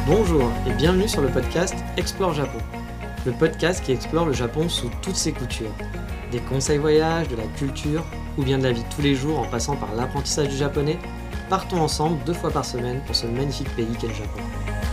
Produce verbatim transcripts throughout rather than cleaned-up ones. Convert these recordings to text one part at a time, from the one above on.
Bonjour et bienvenue sur le podcast Explore Japon, le podcast qui explore le Japon sous toutes ses coutures. Des conseils voyages, de la culture ou bien de la vie de tous les jours en passant par l'apprentissage du japonais, partons ensemble deux fois par semaine pour ce magnifique pays qu'est le Japon.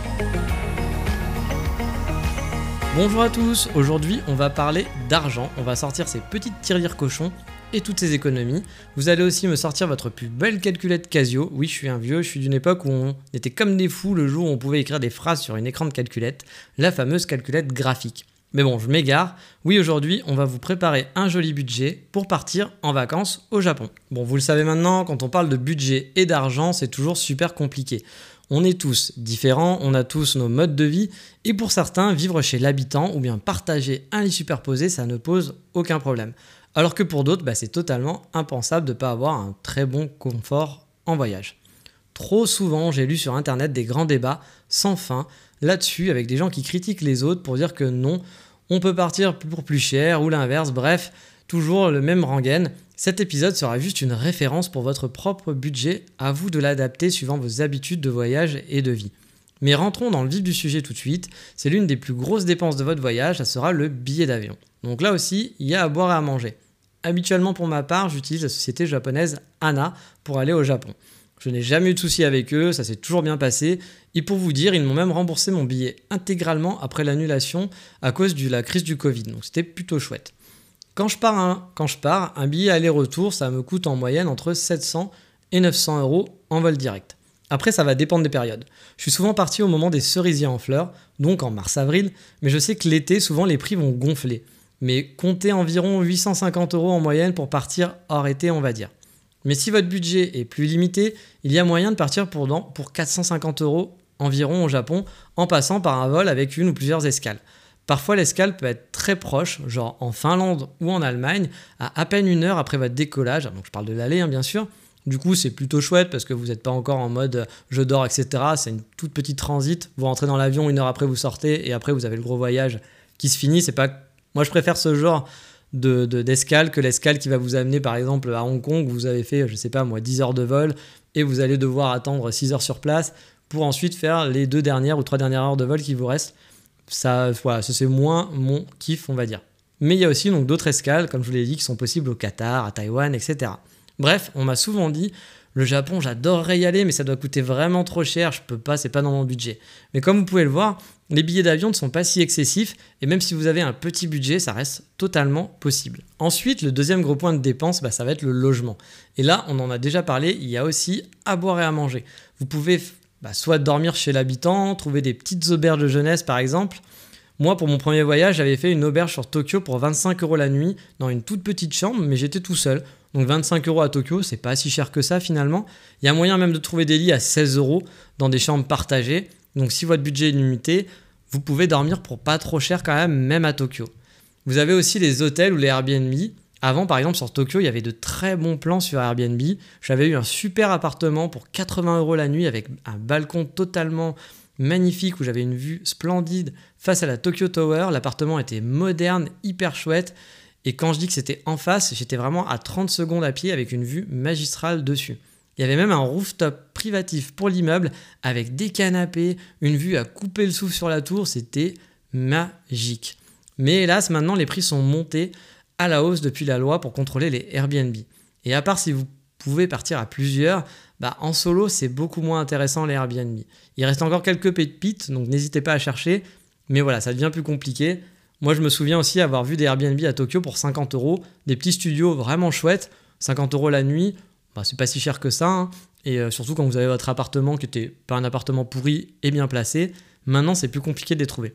Bonjour à tous, aujourd'hui on va parler d'argent, on va sortir ces petites tirelires cochons et toutes ces économies. Vous allez aussi me sortir votre plus belle calculette Casio. Oui, je suis un vieux, je suis d'une époque où on était comme des fous le jour où on pouvait écrire des phrases sur un écran de calculette, la fameuse calculette graphique. Mais bon, je m'égare. Oui, aujourd'hui, on va vous préparer un joli budget pour partir en vacances au Japon. Bon, vous le savez maintenant, quand on parle de budget et d'argent, c'est toujours super compliqué. On est tous différents, on a tous nos modes de vie, et pour certains, vivre chez l'habitant ou bien partager un lit superposé, ça ne pose aucun problème. Alors que pour d'autres, bah, c'est totalement impensable de ne pas avoir un très bon confort en voyage. Trop souvent, j'ai lu sur internet des grands débats sans fin là-dessus avec des gens qui critiquent les autres pour dire que non, on peut partir pour plus cher ou l'inverse, bref, toujours le même rengaine. Cet épisode sera juste une référence pour votre propre budget, à vous de l'adapter suivant vos habitudes de voyage et de vie. Mais rentrons dans le vif du sujet tout de suite, c'est l'une des plus grosses dépenses de votre voyage, ça sera le billet d'avion. Donc là aussi, il y a à boire et à manger. Habituellement pour ma part, j'utilise la société japonaise ANA pour aller au Japon. Je n'ai jamais eu de soucis avec eux, ça s'est toujours bien passé. Et pour vous dire, ils m'ont même remboursé mon billet intégralement après l'annulation à cause de la crise du Covid. Donc c'était plutôt chouette. Quand je pars, un, quand je pars, un billet aller-retour, ça me coûte en moyenne entre sept cents et neuf cents euros en vol direct. Après, ça va dépendre des périodes. Je suis souvent parti au moment des cerisiers en fleurs, donc en mars-avril, mais je sais que l'été, souvent les prix vont gonfler. Mais comptez environ huit cent cinquante euros en moyenne pour partir hors été, on va dire. Mais si votre budget est plus limité, il y a moyen de partir pour, dans, pour quatre cent cinquante euros environ au Japon, en passant par un vol avec une ou plusieurs escales. Parfois, l'escale peut être très proche, genre en Finlande ou en Allemagne, à à peine une heure après votre décollage. Donc je parle de l'aller, hein, bien sûr. Du coup, c'est plutôt chouette parce que vous n'êtes pas encore en mode je dors, et cetera. C'est une toute petite transit. Vous rentrez dans l'avion, une heure après, vous sortez et après, vous avez le gros voyage qui se finit. C'est pas... Moi, je préfère ce genre de, de, d'escale que l'escale qui va vous amener, par exemple, à Hong Kong où vous avez fait, je sais pas moi, dix heures de vol et vous allez devoir attendre six heures sur place pour ensuite faire les deux dernières ou trois dernières heures de vol qui vous restent. Ça, voilà, ça c'est moins mon kiff, on va dire. Mais il y a aussi donc, d'autres escales, comme je vous l'ai dit, qui sont possibles au Qatar, à Taïwan, et cetera. Bref, on m'a souvent dit, le Japon, j'adorerais y aller, mais ça doit coûter vraiment trop cher, je peux pas, c'est pas dans mon budget. Mais comme vous pouvez le voir, les billets d'avion ne sont pas si excessifs, et même si vous avez un petit budget, ça reste totalement possible. Ensuite, le deuxième gros point de dépense, bah, ça va être le logement. Et là, on en a déjà parlé, il y a aussi à boire et à manger. Vous pouvez bah, soit dormir chez l'habitant, trouver des petites auberges de jeunesse par exemple. Moi, pour mon premier voyage, j'avais fait une auberge sur Tokyo pour vingt-cinq euros la nuit, dans une toute petite chambre, mais j'étais tout seul. Donc vingt-cinq euros à Tokyo, c'est pas si cher que ça finalement. Il y a moyen même de trouver des lits à seize euros dans des chambres partagées. Donc si votre budget est limité, vous pouvez dormir pour pas trop cher quand même, même à Tokyo. Vous avez aussi les hôtels ou les Airbnb. Avant, par exemple, sur Tokyo, il y avait de très bons plans sur Airbnb. J'avais eu un super appartement pour quatre-vingts euros la nuit avec un balcon totalement magnifique où j'avais une vue splendide face à la Tokyo Tower. L'appartement était moderne, hyper chouette. Et quand je dis que c'était en face, j'étais vraiment à trente secondes à pied avec une vue magistrale dessus. Il y avait même un rooftop privatif pour l'immeuble avec des canapés, une vue à couper le souffle sur la tour. C'était magique. Mais hélas, maintenant, les prix sont montés à la hausse depuis la loi pour contrôler les Airbnb. Et à part si vous pouvez partir à plusieurs, bah en solo, c'est beaucoup moins intéressant les Airbnb. Il reste encore quelques pépites, donc n'hésitez pas à chercher. Mais voilà, ça devient plus compliqué. Moi, je me souviens aussi avoir vu des Airbnb à Tokyo pour cinquante euros, des petits studios vraiment chouettes, cinquante euros la nuit, bah, c'est pas si cher que ça, hein. Et euh, surtout quand vous avez votre appartement qui n'était pas un appartement pourri et bien placé, maintenant c'est plus compliqué de les trouver.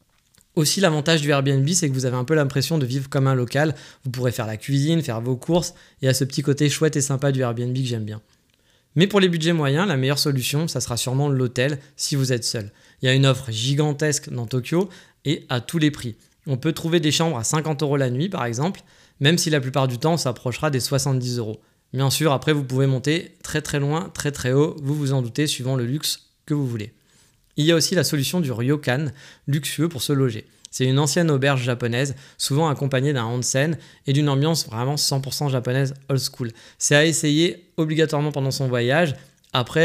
Aussi, l'avantage du Airbnb, c'est que vous avez un peu l'impression de vivre comme un local, vous pourrez faire la cuisine, faire vos courses, et à ce petit côté chouette et sympa du Airbnb que j'aime bien. Mais pour les budgets moyens, la meilleure solution, ça sera sûrement l'hôtel si vous êtes seul. Il y a une offre gigantesque dans Tokyo et à tous les prix. On peut trouver des chambres à cinquante euros la nuit par exemple, même si la plupart du temps on s'approchera des soixante-dix euros. Bien sûr, après vous pouvez monter très très loin, très très haut, vous vous en doutez, suivant le luxe que vous voulez. Il y a aussi la solution du ryokan, luxueux pour se loger. C'est une ancienne auberge japonaise, souvent accompagnée d'un onsen et d'une ambiance vraiment cent pour cent japonaise old school. C'est à essayer obligatoirement pendant son voyage. Après,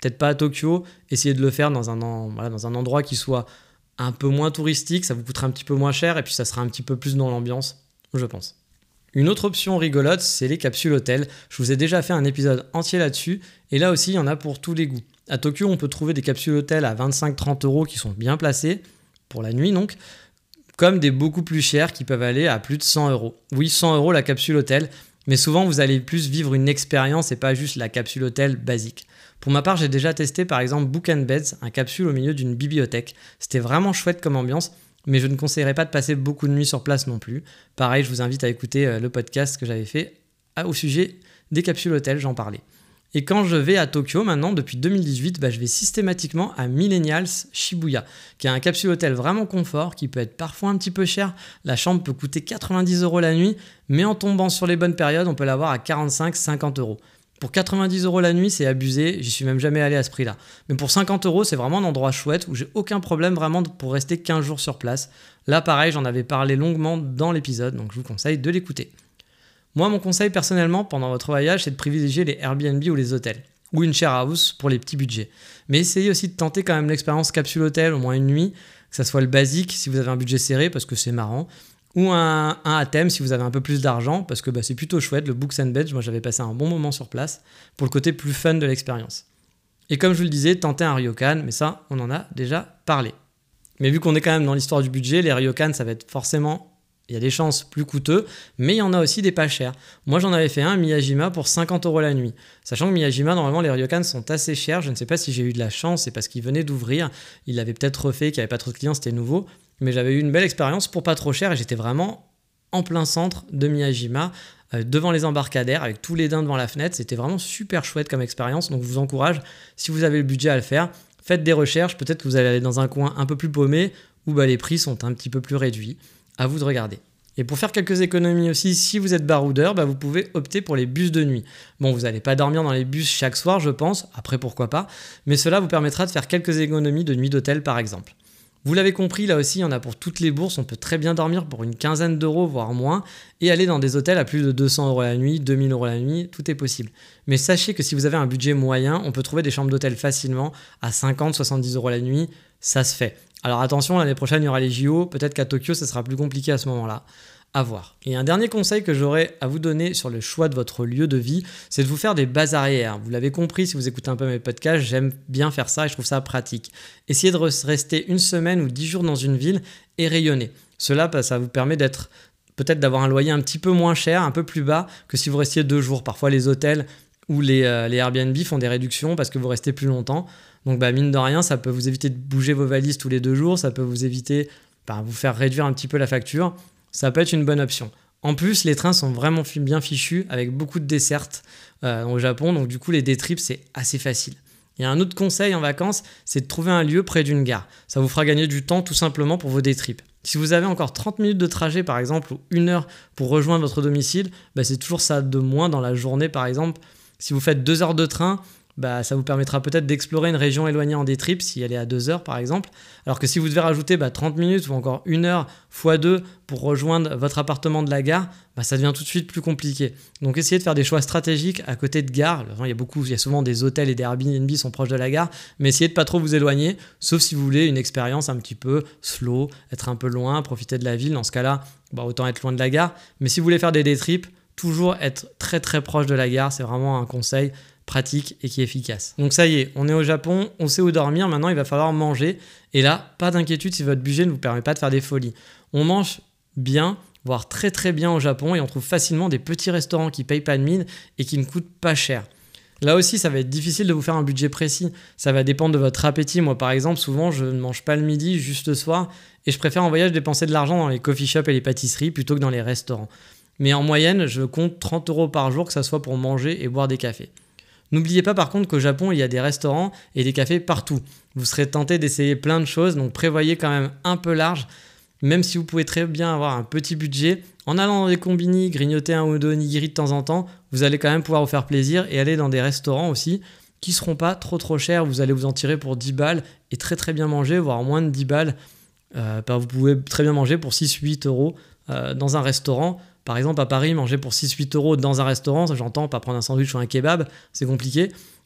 peut-être pas à Tokyo, essayez de le faire dans un, en, voilà, dans un endroit qui soit un peu moins touristique, ça vous coûtera un petit peu moins cher et puis ça sera un petit peu plus dans l'ambiance, je pense. Une autre option rigolote, c'est les capsules hôtels. Je vous ai déjà fait un épisode entier là-dessus et là aussi, il y en a pour tous les goûts. À Tokyo, on peut trouver des capsules hôtels à vingt-cinq à trente euros qui sont bien placées, pour la nuit donc, comme des beaucoup plus chères qui peuvent aller à plus de cent euros. Oui, cent euros la capsule hôtel, mais souvent vous allez plus vivre une expérience et pas juste la capsule hôtel basique. Pour ma part, j'ai déjà testé par exemple Book and Beds, un capsule au milieu d'une bibliothèque. C'était vraiment chouette comme ambiance, mais je ne conseillerais pas de passer beaucoup de nuits sur place non plus. Pareil, je vous invite à écouter le podcast que j'avais fait au sujet des capsules hôtels, j'en parlais. Et quand je vais à Tokyo maintenant, depuis deux mille dix-huit, bah, je vais systématiquement à Millennials Shibuya, qui est un capsule hôtel vraiment confort, qui peut être parfois un petit peu cher. La chambre peut coûter quatre-vingt-dix euros la nuit, mais en tombant sur les bonnes périodes, on peut l'avoir à quarante-cinq à cinquante euros. Pour quatre-vingt-dix euros la nuit, c'est abusé, j'y suis même jamais allé à ce prix-là. Mais pour cinquante euros, c'est vraiment un endroit chouette où j'ai aucun problème vraiment pour rester quinze jours sur place. Là, pareil, j'en avais parlé longuement dans l'épisode, donc je vous conseille de l'écouter. Moi, mon conseil personnellement pendant votre voyage, c'est de privilégier les Airbnb ou les hôtels, ou une share house pour les petits budgets. Mais essayez aussi de tenter quand même l'expérience capsule hôtel au moins une nuit, que ça soit le basique si vous avez un budget serré parce que c'est marrant, ou un, un à thème si vous avez un peu plus d'argent parce que bah, c'est plutôt chouette, le Books and Beds, moi j'avais passé un bon moment sur place pour le côté plus fun de l'expérience. Et comme je vous le disais, tentez un ryokan, mais ça, on en a déjà parlé. Mais vu qu'on est quand même dans l'histoire du budget, les ryokan, ça va être forcément... Il y a des chances plus coûteux, mais il y en a aussi des pas chers. Moi, j'en avais fait un à Miyajima pour cinquante euros la nuit. Sachant que Miyajima, normalement, les ryokans sont assez chers. Je ne sais pas si j'ai eu de la chance, c'est parce qu'il venait d'ouvrir. Il l'avait peut-être refait, qu'il n'y avait pas trop de clients, c'était nouveau. Mais j'avais eu une belle expérience pour pas trop cher et j'étais vraiment en plein centre de Miyajima, euh, devant les embarcadères, avec tous les daims devant la fenêtre. C'était vraiment super chouette comme expérience. Donc, je vous encourage, si vous avez le budget à le faire, faites des recherches. Peut-être que vous allez aller dans un coin un peu plus paumé où bah, les prix sont un petit peu plus réduits. À vous de regarder. Et pour faire quelques économies aussi, si vous êtes baroudeur, bah vous pouvez opter pour les bus de nuit. Bon, vous n'allez pas dormir dans les bus chaque soir, je pense, après pourquoi pas, mais cela vous permettra de faire quelques économies de nuit d'hôtel par exemple. Vous l'avez compris, là aussi, il y en a pour toutes les bourses, on peut très bien dormir pour une quinzaine d'euros, voire moins, et aller dans des hôtels à plus de deux cents euros la nuit, deux mille euros la nuit, tout est possible. Mais sachez que si vous avez un budget moyen, on peut trouver des chambres d'hôtel facilement à cinquante à soixante-dix euros la nuit, ça se fait. Alors attention, l'année prochaine, il y aura les J O, peut-être qu'à Tokyo, ça sera plus compliqué à ce moment-là. À voir. Et un dernier conseil que j'aurais à vous donner sur le choix de votre lieu de vie, c'est de vous faire des bases arrières. Vous l'avez compris, si vous écoutez un peu mes podcasts, j'aime bien faire ça et je trouve ça pratique. Essayez de rester une semaine ou dix jours dans une ville et rayonner. Cela, ça vous permet d'être, peut-être d'avoir un loyer un petit peu moins cher, un peu plus bas que si vous restiez deux jours. Parfois, les hôtels ou les, euh, les Airbnb font des réductions parce que vous restez plus longtemps. Donc, bah, mine de rien, ça peut vous éviter de bouger vos valises tous les deux jours. Ça peut vous éviter, bah, vous faire réduire un petit peu la facture. Ça peut être une bonne option. En plus, les trains sont vraiment bien fichus avec beaucoup de dessertes euh, au Japon. Donc, du coup, les day trips, c'est assez facile. Il y a un autre conseil en vacances, c'est de trouver un lieu près d'une gare. Ça vous fera gagner du temps tout simplement pour vos day trips. Si vous avez encore trente minutes de trajet, par exemple, ou une heure pour rejoindre votre domicile, bah, c'est toujours ça de moins dans la journée, par exemple. Si vous faites deux heures de train, bah, ça vous permettra peut-être d'explorer une région éloignée en day trip si elle est à deux heures par exemple. Alors que si vous devez rajouter bah, trente minutes ou encore une heure fois deux pour rejoindre votre appartement de la gare, bah, ça devient tout de suite plus compliqué. Donc essayez de faire des choix stratégiques à côté de gare. Il y a, beaucoup, il y a souvent des hôtels et des Airbnb qui sont proches de la gare, mais essayez de pas trop vous éloigner, sauf si vous voulez une expérience un petit peu slow, être un peu loin, profiter de la ville. Dans ce cas-là, bah, autant être loin de la gare. Mais si vous voulez faire des day trips, toujours être très très proche de la gare, c'est vraiment un conseil pratique et qui est efficace. Donc ça y est, on est au Japon, on sait où dormir, maintenant il va falloir manger. Et là, pas d'inquiétude si votre budget ne vous permet pas de faire des folies. On mange bien, voire très très bien au Japon et on trouve facilement des petits restaurants qui payent pas de mine et qui ne coûtent pas cher. Là aussi, ça va être difficile de vous faire un budget précis. Ça va dépendre de votre appétit. Moi, par exemple, souvent, je ne mange pas le midi, juste le soir. Et je préfère en voyage dépenser de l'argent dans les coffee shops et les pâtisseries plutôt que dans les restaurants. Mais en moyenne, je compte trente euros par jour, que ça soit pour manger et boire des cafés. N'oubliez pas par contre qu'au Japon, il y a des restaurants et des cafés partout. Vous serez tenté d'essayer plein de choses, donc prévoyez quand même un peu large, même si vous pouvez très bien avoir un petit budget. En allant dans des combini, grignoter un ou deux onigiri de temps en temps, vous allez quand même pouvoir vous faire plaisir et aller dans des restaurants aussi qui ne seront pas trop trop chers. Vous allez vous en tirer pour dix balles et très très bien manger, voire moins de dix balles. Euh, vous pouvez très bien manger pour six à huit euros euh, dans un restaurant. Par exemple, à Paris, manger pour six à huit euros dans un restaurant, ça j'entends, pas prendre un sandwich ou un kebab, c'est compliqué.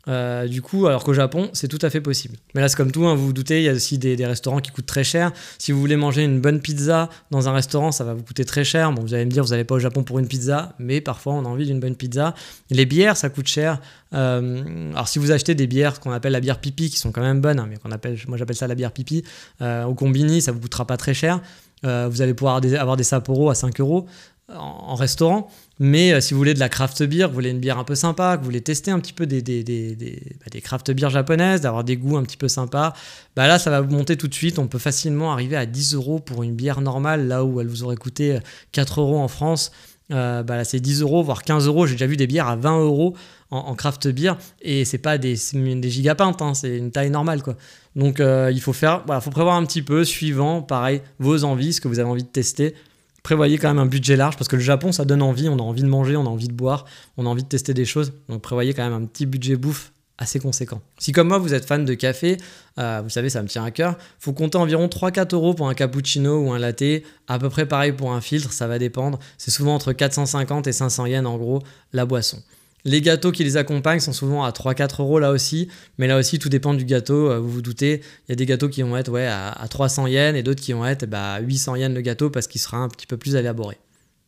Euh, du coup, alors qu'au Japon, c'est tout à fait possible. Mais là, c'est comme tout, hein, vous vous doutez, il y a aussi des, des restaurants qui coûtent très cher. Si vous voulez manger une bonne pizza dans un restaurant, ça va vous coûter très cher. Bon, vous allez me dire, vous n'allez pas au Japon pour une pizza, mais parfois, on a envie d'une bonne pizza. Les bières, ça coûte cher. Euh, alors, si vous achetez des bières qu'on appelle la bière pipi, qui sont quand même bonnes, hein, mais qu'on appelle, moi j'appelle ça la bière pipi, euh, au combini, ça vous coûtera pas très cher. Euh, vous allez pouvoir des, avoir des Sapporo à cinq euros en, en restaurant. Mais euh, si vous voulez de la craft beer, vous voulez une bière un peu sympa, que vous voulez tester un petit peu des, des, des, des, bah, des craft beer japonaises, d'avoir des goûts un petit peu sympas, bah là ça va vous monter tout de suite. On peut facilement arriver à dix euros pour une bière normale, là où elle vous aurait coûté quatre euros en France. Euh, bah là c'est dix euros, voire quinze euros. J'ai déjà vu des bières à vingt euros en, en craft beer et c'est pas des, des gigapintes, hein, c'est une taille normale, quoi. Donc euh, il faut faire, voilà, faut prévoir un petit peu, suivant, pareil, vos envies, ce que vous avez envie de tester. Prévoyez quand même un budget large parce que le Japon, ça donne envie. On a envie de manger, on a envie de boire, on a envie de tester des choses. Donc prévoyez quand même un petit budget bouffe assez conséquent. Si comme moi, vous êtes fan de café, euh, vous savez, ça me tient à cœur, il faut compter environ trois à quatre euros pour un cappuccino ou un latte. À peu près pareil pour un filtre, ça va dépendre. C'est souvent entre quatre cent cinquante et cinq cents yens en gros, la boisson. Les gâteaux qui les accompagnent sont souvent à trois à quatre euros là aussi, mais là aussi tout dépend du gâteau, vous vous doutez, il y a des gâteaux qui vont être ouais, à, à trois cents yens et d'autres qui vont être bah, à huit cents yens le gâteau parce qu'il sera un petit peu plus élaboré.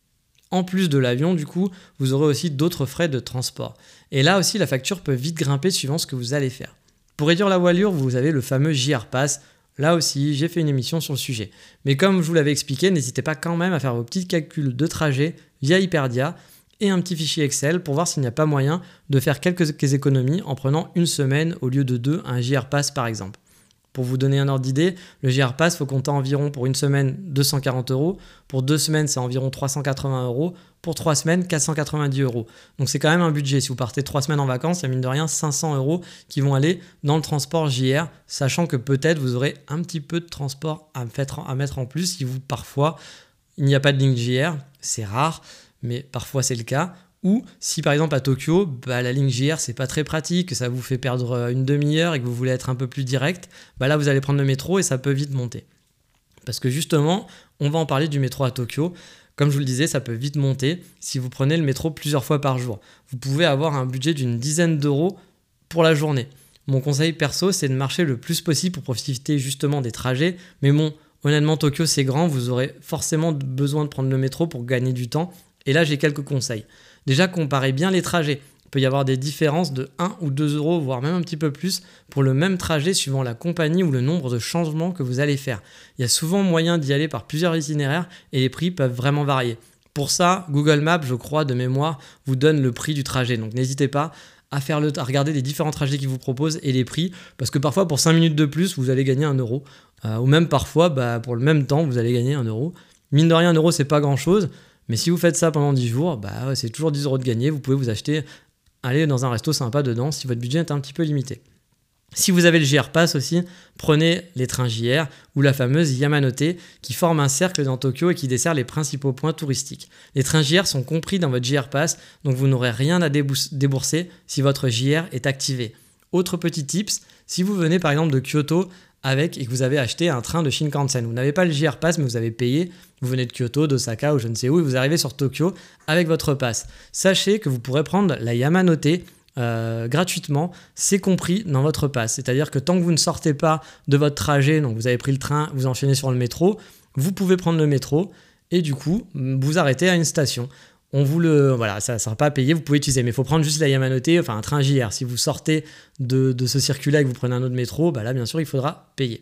En plus de l'avion, du coup, vous aurez aussi d'autres frais de transport. Et là aussi, la facture peut vite grimper suivant ce que vous allez faire. Pour réduire la voilure, vous avez le fameux J R Pass. Là aussi, j'ai fait une émission sur le sujet. Mais comme je vous l'avais expliqué, n'hésitez pas quand même à faire vos petits calculs de trajet via Hyperdia et un petit fichier Excel pour voir s'il n'y a pas moyen de faire quelques économies en prenant une semaine au lieu de deux, un J R Pass par exemple. Pour vous donner un ordre d'idée, le J R Pass, il faut compter environ pour une semaine deux cent quarante euros, pour deux semaines c'est environ trois cent quatre-vingts euros, pour trois semaines quatre cent quatre-vingt-dix euros. Donc c'est quand même un budget. Si vous partez trois semaines en vacances, il y a mine de rien cinq cents euros qui vont aller dans le transport J R, sachant que peut-être vous aurez un petit peu de transport à mettre en plus si vous parfois il n'y a pas de ligne J R, c'est rare, mais parfois c'est le cas. Ou si par exemple à Tokyo, bah, la ligne J R c'est pas très pratique, que ça vous fait perdre une demi-heure et que vous voulez être un peu plus direct, bah là vous allez prendre le métro et ça peut vite monter. Parce que justement, on va en parler du métro à Tokyo. Comme je vous le disais, ça peut vite monter si vous prenez le métro plusieurs fois par jour. Vous pouvez avoir un budget d'une dizaine d'euros pour la journée. Mon conseil perso, c'est de marcher le plus possible pour profiter justement des trajets. Mais bon, honnêtement, Tokyo c'est grand, vous aurez forcément besoin de prendre le métro pour gagner du temps. Et là, j'ai quelques conseils. Déjà, comparez bien les trajets. Il peut y avoir des différences de un ou deux euros, voire même un petit peu plus, pour le même trajet suivant la compagnie ou le nombre de changements que vous allez faire. Il y a souvent moyen d'y aller par plusieurs itinéraires et les prix peuvent vraiment varier. Pour ça, Google Maps, je crois, de mémoire, vous donne le prix du trajet. Donc n'hésitez pas à, faire le, à regarder les différents trajets qu'ils vous proposent et les prix, parce que parfois, pour cinq minutes de plus, vous allez gagner un euro. Euh, ou même parfois, bah, pour le même temps, vous allez gagner un euro. Mine de rien, un euro, c'est pas grand-chose. Mais si vous faites ça pendant dix jours, bah ouais, c'est toujours dix euros de gagné. Vous pouvez vous acheter, aller dans un resto sympa dedans si votre budget est un petit peu limité. Si vous avez le J R Pass aussi, prenez les trains J R ou la fameuse Yamanote qui forme un cercle dans Tokyo et qui dessert les principaux points touristiques. Les trains J R sont compris dans votre J R Pass, donc vous n'aurez rien à débourser si votre J R est activé. Autre petit tips, si vous venez par exemple de Kyoto avec et que vous avez acheté un train de Shinkansen, vous n'avez pas le J R Pass mais vous avez payé, vous venez de Kyoto, d'Osaka ou je ne sais où et vous arrivez sur Tokyo avec votre pass. Sachez que vous pourrez prendre la Yamanote euh, gratuitement, c'est compris dans votre pass. C'est-à-dire que tant que vous ne sortez pas de votre trajet, donc vous avez pris le train, vous enchaînez sur le métro, vous pouvez prendre le métro et du coup vous arrêtez à une station. On vous le, voilà, ça ne sera pas à payer, vous pouvez utiliser, mais il faut prendre juste la Yamanote, enfin un train J R. Si vous sortez de, de ce circuit-là et que vous prenez un autre métro, bah là bien sûr il faudra payer.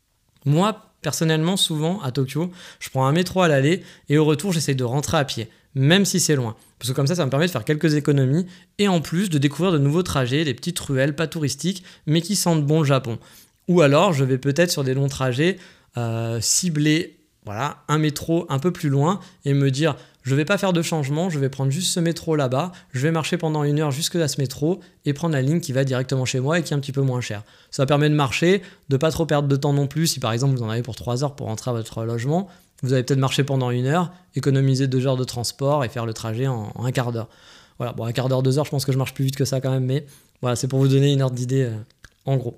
Moi, personnellement, souvent à Tokyo, je prends un métro à l'aller et au retour j'essaie de rentrer à pied, même si c'est loin. Parce que comme ça, ça me permet de faire quelques économies et en plus de découvrir de nouveaux trajets, des petites ruelles pas touristiques, mais qui sentent bon le Japon. Ou alors je vais peut-être sur des longs trajets euh, cibler voilà, un métro un peu plus loin et me dire je ne vais pas faire de changement, je vais prendre juste ce métro là-bas, je vais marcher pendant une heure jusqu'à ce métro et prendre la ligne qui va directement chez moi et qui est un petit peu moins chère. Ça permet de marcher, de ne pas trop perdre de temps non plus. Si par exemple vous en avez pour trois heures pour rentrer à votre logement, vous allez peut-être marcher pendant une heure, économiser deux heures de transport et faire le trajet en, en un quart d'heure. Voilà, bon, un quart d'heure, deux heures, je pense que je marche plus vite que ça quand même, mais voilà, c'est pour vous donner une ordre d'idée euh, en gros.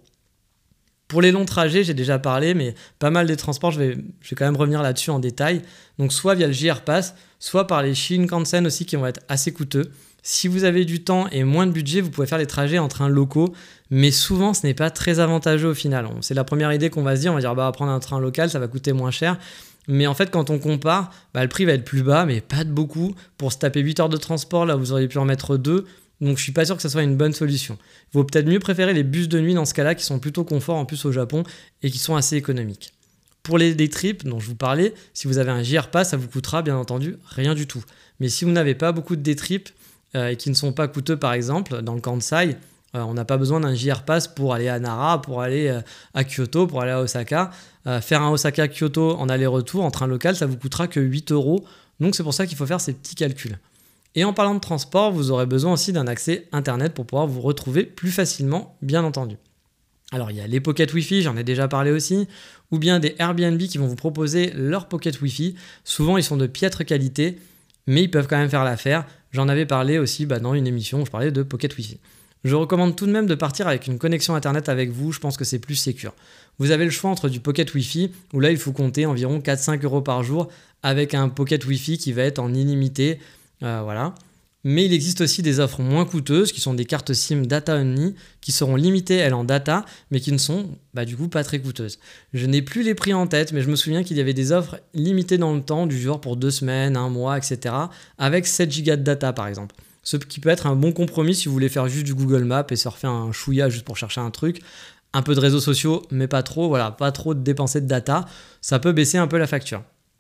Pour les longs trajets, j'ai déjà parlé, mais pas mal des transports, je vais, je vais quand même revenir là-dessus en détail. Donc soit via le J R Pass, soit par les Shinkansen aussi qui vont être assez coûteux. Si vous avez du temps et moins de budget, vous pouvez faire des trajets en trains locaux, mais souvent ce n'est pas très avantageux au final. C'est la première idée qu'on va se dire, on va dire bah, prendre un train local, ça va coûter moins cher. Mais en fait, quand on compare, bah, le prix va être plus bas, mais pas de beaucoup. Pour se taper huit heures de transport, là vous auriez pu en mettre deux. Donc je suis pas sûr que ce soit une bonne solution. Il vaut peut-être mieux préférer les bus de nuit dans ce cas-là, qui sont plutôt confort en plus au Japon et qui sont assez économiques. Pour les day trips dont je vous parlais, si vous avez un J R Pass, ça vous coûtera bien entendu rien du tout. Mais si vous n'avez pas beaucoup de day trips euh, et qui ne sont pas coûteux par exemple, dans le Kansai, euh, on n'a pas besoin d'un J R Pass pour aller à Nara, pour aller euh, à Kyoto, pour aller à Osaka. Euh, faire un Osaka-Kyoto en aller-retour en train local, ça vous coûtera que huit euros. Donc c'est pour ça qu'il faut faire ces petits calculs. Et en parlant de transport, vous aurez besoin aussi d'un accès Internet pour pouvoir vous retrouver plus facilement, bien entendu. Alors il y a les Pocket Wi-Fi, j'en ai déjà parlé aussi, ou bien des Airbnb qui vont vous proposer leur Pocket Wi-Fi. Souvent ils sont de piètre qualité, mais ils peuvent quand même faire l'affaire. J'en avais parlé aussi bah, dans une émission où je parlais de Pocket Wi-Fi. Je recommande tout de même de partir avec une connexion Internet avec vous, je pense que c'est plus sécure. Vous avez le choix entre du Pocket Wi-Fi, où là il faut compter environ quatre à cinq euros par jour, avec un Pocket Wi-Fi qui va être en illimité. Euh, voilà. Mais il existe aussi des offres moins coûteuses qui sont des cartes SIM data only qui seront limitées elles en data mais qui ne sont bah, du coup pas très coûteuses. Je n'ai plus les prix en tête mais je me souviens qu'il y avait des offres limitées dans le temps du genre pour deux semaines, un mois, et cetera avec sept gigas de data par exemple. Ce qui peut être un bon compromis si vous voulez faire juste du Google Maps et surfer un chouïa juste pour chercher un truc. Un peu de réseaux sociaux mais pas trop, voilà, pas trop de dépenser de data. Ça peut baisser un peu la facture.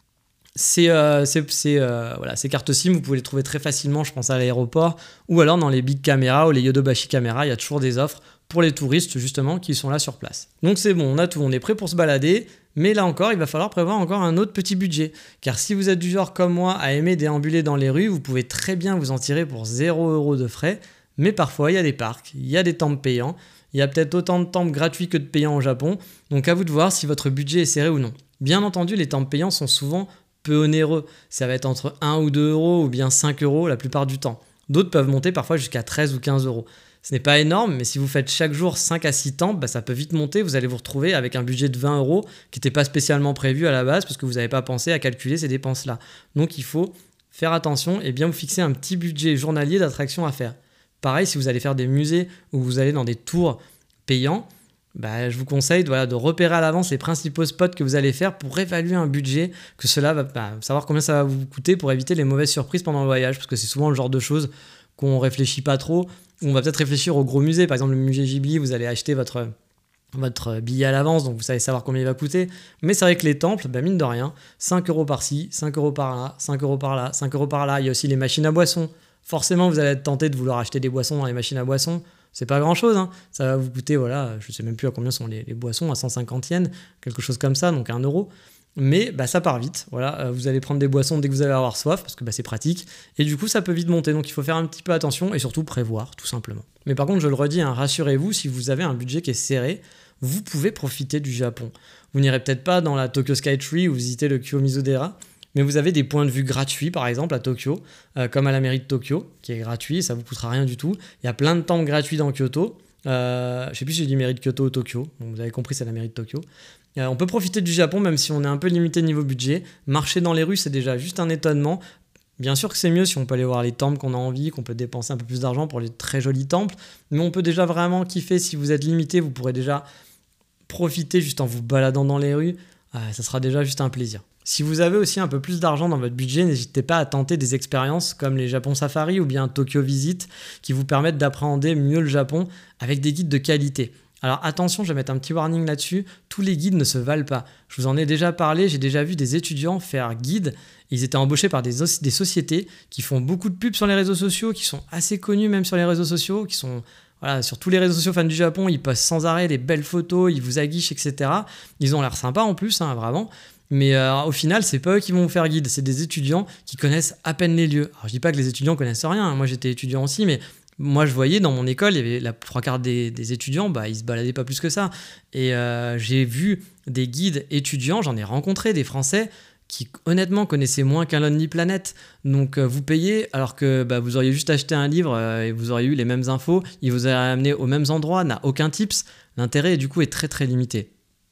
Ces, euh, ces, ces, euh, voilà, ces cartes SIM, vous pouvez les trouver très facilement, je pense à l'aéroport, ou alors dans les big caméras ou les Yodobashi caméras, il y a toujours des offres pour les touristes justement qui sont là sur place. Donc c'est bon, on a tout, on est prêt pour se balader, mais là encore, il va falloir prévoir encore un autre petit budget. Car si vous êtes du genre comme moi à aimer déambuler dans les rues, vous pouvez très bien vous en tirer pour zéro euro de frais, mais parfois il y a des parcs, il y a des temples payants, il y a peut-être autant de temples gratuits que de payants au Japon, donc à vous de voir si votre budget est serré ou non. Bien entendu, les temples payants sont souvent peu onéreux, ça va être entre un ou deux euros ou bien cinq euros la plupart du temps. D'autres peuvent monter parfois jusqu'à treize ou quinze euros. Ce n'est pas énorme, mais si vous faites chaque jour cinq à six temples, bah ça peut vite monter, vous allez vous retrouver avec un budget de vingt euros qui n'était pas spécialement prévu à la base parce que vous n'avez pas pensé à calculer ces dépenses-là. Donc il faut faire attention et bien vous fixer un petit budget journalier d'attraction à faire. Pareil, si vous allez faire des musées ou vous allez dans des tours payants, bah, je vous conseille de, voilà, de repérer à l'avance les principaux spots que vous allez faire pour évaluer un budget, que cela va bah, savoir combien ça va vous coûter pour éviter les mauvaises surprises pendant le voyage, parce que c'est souvent le genre de choses qu'on réfléchit pas trop, ou on va peut-être réfléchir au gros musée, par exemple le musée Ghibli, vous allez acheter votre, votre billet à l'avance, donc vous savez savoir combien il va coûter, mais c'est vrai que les temples, bah, mine de rien, cinq euros par-ci, cinq euros par-là, cinq euros par-là, cinq euros par-là, il y a aussi les machines à boissons, forcément vous allez être tenté de vouloir acheter des boissons dans les machines à boissons. C'est pas grand chose, hein. Ça va vous coûter, voilà, je sais même plus à combien sont les, les boissons, à cent cinquante yens, quelque chose comme ça, donc un euro. Mais bah, ça part vite, voilà. Vous allez prendre des boissons dès que vous allez avoir soif, parce que bah, c'est pratique, et du coup ça peut vite monter, donc il faut faire un petit peu attention et surtout prévoir, tout simplement. Mais par contre, je le redis, hein, rassurez-vous, si vous avez un budget qui est serré, vous pouvez profiter du Japon. Vous n'irez peut-être pas dans la Tokyo Skytree ou visiter le Kiyomizu-dera, mais vous avez des points de vue gratuits, par exemple, à Tokyo, euh, comme à la mairie de Tokyo, qui est gratuit, ça ne vous coûtera rien du tout. Il y a plein de temples gratuits dans Kyoto. Euh, je ne sais plus si j'ai dit mairie de Kyoto ou Tokyo, donc vous avez compris, c'est la mairie de Tokyo. Euh, on peut profiter du Japon, même si on est un peu limité niveau budget. Marcher dans les rues, c'est déjà juste un étonnement. Bien sûr que c'est mieux si on peut aller voir les temples qu'on a envie, qu'on peut dépenser un peu plus d'argent pour les très jolis temples, mais on peut déjà vraiment kiffer. Si vous êtes limité, vous pourrez déjà profiter juste en vous baladant dans les rues. Euh, ça sera déjà juste un plaisir. Si vous avez aussi un peu plus d'argent dans votre budget, n'hésitez pas à tenter des expériences comme les Japon Safari ou bien Tokyo Visit qui vous permettent d'appréhender mieux le Japon avec des guides de qualité. Alors attention, je vais mettre un petit warning là-dessus, tous les guides ne se valent pas. Je vous en ai déjà parlé, j'ai déjà vu des étudiants faire guide. Ils étaient embauchés par des, des sociétés qui font beaucoup de pubs sur les réseaux sociaux, qui sont assez connus même sur les réseaux sociaux, qui sont... Voilà, sur tous les réseaux sociaux fans du Japon, ils postent sans arrêt des belles photos, ils vous aguichent, et cetera. Ils ont l'air sympas en plus, hein, vraiment. Mais euh, au final, c'est pas eux qui vont vous faire guide, c'est des étudiants qui connaissent à peine les lieux. Alors je dis pas que les étudiants connaissent rien, moi j'étais étudiant aussi, mais moi je voyais dans mon école, il y avait la trois quarts des, des étudiants, bah, ils se baladaient pas plus que ça. Et euh, j'ai vu des guides étudiants, j'en ai rencontré des Français qui honnêtement connaissaient moins qu'un Lonely Planet. Donc euh, vous payez alors que bah, vous auriez juste acheté un livre euh, et vous auriez eu les mêmes infos, ils vous auraient amené aux mêmes endroits, n'a aucun tips. L'intérêt du coup est très très limité.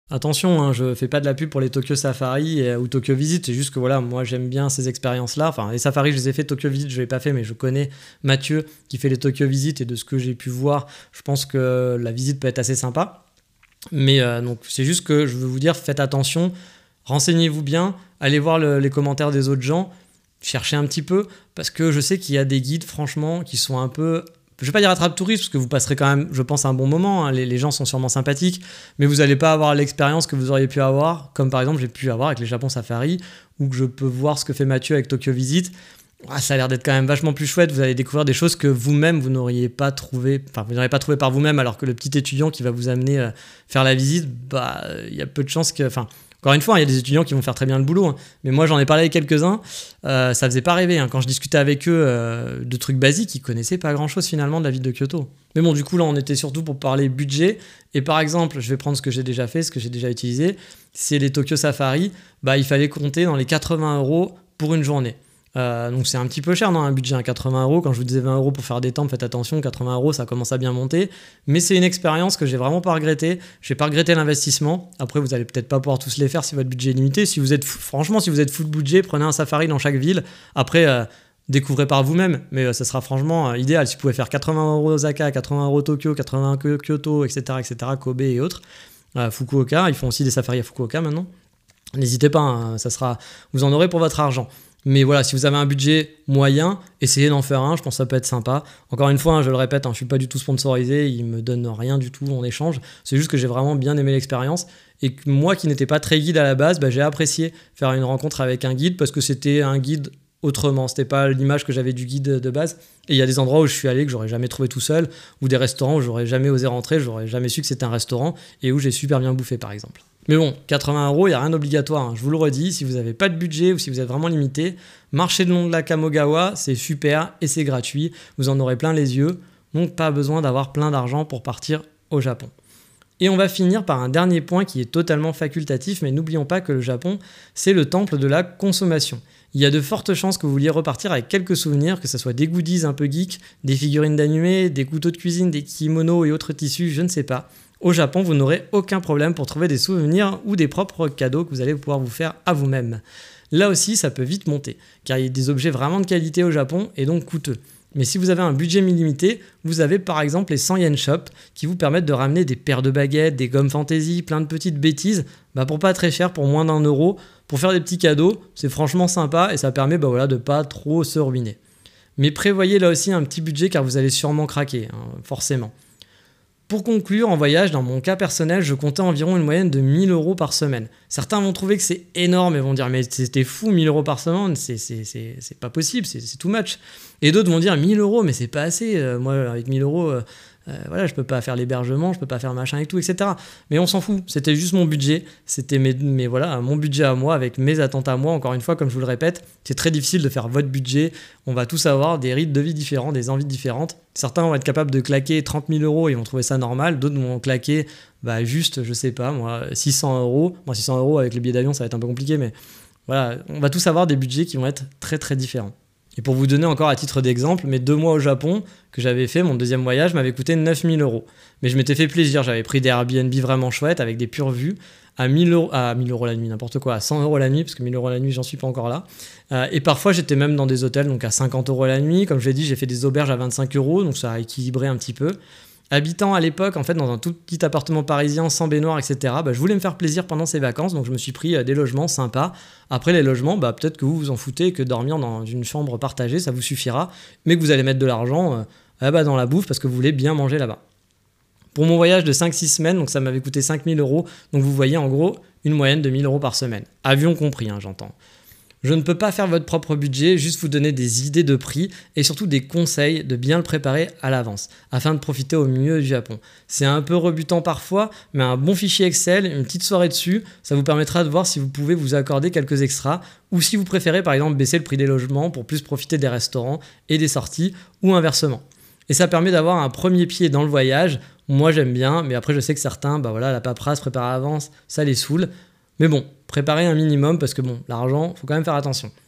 Attention, hein, je fais pas de la pub pour les Tokyo Safari et- ou Tokyo Visit, c'est juste que voilà, moi j'aime bien ces expériences-là. Enfin, les safaris, je les ai fait, Tokyo Visit, je l'ai pas fait, mais je connais Mathieu qui fait les Tokyo Visit et de ce que j'ai pu voir, je pense que la visite peut être assez sympa. Mais euh, donc, c'est juste que je veux vous dire, faites attention, renseignez-vous bien, allez voir le- les commentaires des autres gens, cherchez un petit peu, parce que je sais qu'il y a des guides, franchement, qui sont un peu. Je vais pas dire attrape-touristes, parce que vous passerez quand même, je pense, un bon moment. Hein. Les, les gens sont sûrement sympathiques, mais vous n'allez pas avoir l'expérience que vous auriez pu avoir, comme par exemple j'ai pu avoir avec les Japon Safari, ou que je peux voir ce que fait Mathieu avec Tokyo Visit. Ah, ça a l'air d'être quand même vachement plus chouette. Vous allez découvrir des choses que vous-même, vous n'auriez pas trouvé, enfin, vous n'auriez pas trouvé par vous-même, alors que le petit étudiant qui va vous amener euh, faire la visite, bah, il y a peu de chances que. Enfin, encore une fois, il y a des étudiants qui vont faire très bien le boulot, hein. Mais moi j'en ai parlé avec quelques-uns, euh, ça faisait pas rêver, hein. Quand je discutais avec eux euh, de trucs basiques, ils connaissaient pas grand-chose finalement de la ville de Kyoto. Mais bon, du coup là on était surtout pour parler budget, et par exemple, je vais prendre ce que j'ai déjà fait, ce que j'ai déjà utilisé, c'est les Tokyo Safari, bah, il fallait compter dans les quatre-vingts euros pour une journée. Euh, donc c'est un petit peu cher, non, un budget à quatre-vingts euros. Quand je vous disais vingt euros pour faire des temples, faites attention, quatre-vingts euros ça commence à bien monter, mais c'est une expérience que j'ai vraiment pas regretté. J'ai pas regretté l'investissement. Après vous allez peut-être pas pouvoir tous les faire si votre budget est limité. Si vous êtes fou, franchement, si vous êtes full budget, prenez un safari dans chaque ville. Après euh, découvrez par vous-même, mais euh, ça sera franchement euh, idéal. Si vous pouvez faire quatre-vingts euros Osaka, quatre-vingts euros Tokyo, quatre-vingts Kyoto, etc., etc., Kobe et autres, euh, Fukuoka, ils font aussi des safaris à Fukuoka maintenant. N'hésitez pas, hein, ça sera, vous en aurez pour votre argent. Mais voilà, si vous avez un budget moyen, essayez d'en faire un, je pense que ça peut être sympa. Encore une fois, hein, je le répète, hein, je ne suis pas du tout sponsorisé, ils ne me donnent rien du tout en échange. C'est juste que j'ai vraiment bien aimé l'expérience. Et que moi qui n'étais pas très guide à la base, bah, j'ai apprécié faire une rencontre avec un guide parce que c'était un guide autrement. C'était pas l'image que j'avais du guide de base. Et il y a des endroits où je suis allé que j'aurais jamais trouvé tout seul, ou des restaurants où j'aurais jamais osé rentrer, j'aurais jamais su que c'était un restaurant, et où j'ai super bien bouffé par exemple. Mais bon, quatre-vingts euros, il n'y a rien d'obligatoire, hein. Je vous le redis, si vous n'avez pas de budget ou si vous êtes vraiment limité, marchez le long de la Kamogawa, c'est super et c'est gratuit, vous en aurez plein les yeux, donc pas besoin d'avoir plein d'argent pour partir au Japon. Et on va finir par un dernier point qui est totalement facultatif, mais n'oublions pas que le Japon, c'est le temple de la consommation. Il y a de fortes chances que vous vouliez repartir avec quelques souvenirs, que ce soit des goodies un peu geeks, des figurines d'animé, des couteaux de cuisine, des kimonos et autres tissus, je ne sais pas. Au Japon, vous n'aurez aucun problème pour trouver des souvenirs ou des propres cadeaux que vous allez pouvoir vous faire à vous-même. Là aussi, ça peut vite monter, car il y a des objets vraiment de qualité au Japon et donc coûteux. Mais si vous avez un budget illimité, vous avez par exemple les cent yen shop qui vous permettent de ramener des paires de baguettes, des gommes fantaisie, plein de petites bêtises, bah pour pas très cher, pour moins d'un euro, pour faire des petits cadeaux, c'est franchement sympa et ça permet bah voilà, de pas trop se ruiner. Mais prévoyez là aussi un petit budget car vous allez sûrement craquer, hein, forcément. Pour conclure, en voyage, dans mon cas personnel, je comptais environ une moyenne de mille euros par semaine. Certains vont trouver que c'est énorme et vont dire mais c'était fou, mille euros par semaine, c'est, c'est, c'est, c'est pas possible, c'est, c'est too much. Et d'autres vont dire mille euros, mais c'est pas assez, euh, moi avec mille euros, euh, euh, voilà, je peux pas faire l'hébergement, je peux pas faire machin et tout, et cetera. Mais on s'en fout, c'était juste mon budget, c'était mes, mes, voilà, mon budget à moi, avec mes attentes à moi, encore une fois, comme je vous le répète, c'est très difficile de faire votre budget, on va tous avoir des rythmes de vie différents, des envies différentes. Certains vont être capables de claquer trente mille euros, ils vont trouver ça normal, d'autres vont claquer bah, juste, je sais pas, moi, six cents euros. Moi, six cents euros avec le billet d'avion, ça va être un peu compliqué, mais voilà, on va tous avoir des budgets qui vont être très très différents. Et pour vous donner encore à titre d'exemple, mes deux mois au Japon que j'avais fait, mon deuxième voyage, m'avait coûté neuf mille euros. Mais je m'étais fait plaisir, j'avais pris des Airbnb vraiment chouettes avec des pures vues à mille euros, à mille euros la nuit, n'importe quoi, à cent euros la nuit, parce que mille euros la nuit, j'en suis pas encore là. Euh, et parfois, j'étais même dans des hôtels, donc à cinquante euros la nuit. Comme je l'ai dit, j'ai fait des auberges à vingt-cinq euros, donc ça a équilibré un petit peu. Habitant à l'époque, en fait, dans un tout petit appartement parisien sans baignoire, et cetera, bah, je voulais me faire plaisir pendant ces vacances, donc je me suis pris euh, des logements sympas. Après, les logements, bah, peut-être que vous vous en foutez, que dormir dans une chambre partagée, ça vous suffira, mais que vous allez mettre de l'argent euh, ah bah, dans la bouffe parce que vous voulez bien manger là-bas. Pour mon voyage de cinq six semaines, donc ça m'avait coûté cinq mille euros, donc vous voyez en gros une moyenne de mille euros par semaine. Avion compris, hein, j'entends. Je ne peux pas faire votre propre budget, juste vous donner des idées de prix et surtout des conseils de bien le préparer à l'avance afin de profiter au mieux du Japon. C'est un peu rebutant parfois, mais un bon fichier Excel, une petite soirée dessus, ça vous permettra de voir si vous pouvez vous accorder quelques extras ou si vous préférez par exemple baisser le prix des logements pour plus profiter des restaurants et des sorties ou inversement. Et ça permet d'avoir un premier pied dans le voyage. Moi j'aime bien, mais après je sais que certains, bah voilà, la paperasse préparée à l'avance, ça les saoule. Mais bon, préparez un minimum parce que bon, l'argent, faut quand même faire attention.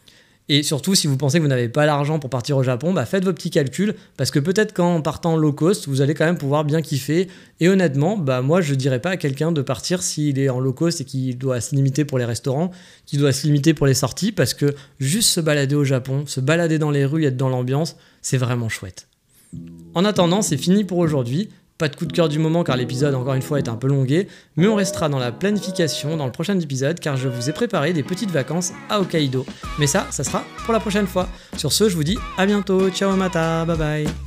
Et surtout, si vous pensez que vous n'avez pas l'argent pour partir au Japon, bah faites vos petits calculs, parce que peut-être qu'en partant low cost, vous allez quand même pouvoir bien kiffer. Et honnêtement, bah moi je dirais pas à quelqu'un de partir s'il est en low cost et qu'il doit se limiter pour les restaurants, qu'il doit se limiter pour les sorties, parce que juste se balader au Japon, se balader dans les rues, être dans l'ambiance, c'est vraiment chouette. En attendant, c'est fini pour aujourd'hui. Pas de coup de cœur du moment car l'épisode encore une fois est un peu longué, mais on restera dans la planification dans le prochain épisode car je vous ai préparé des petites vacances à Hokkaido. Mais ça, ça sera pour la prochaine fois. Sur ce, je vous dis à bientôt, ciao mata, bye bye.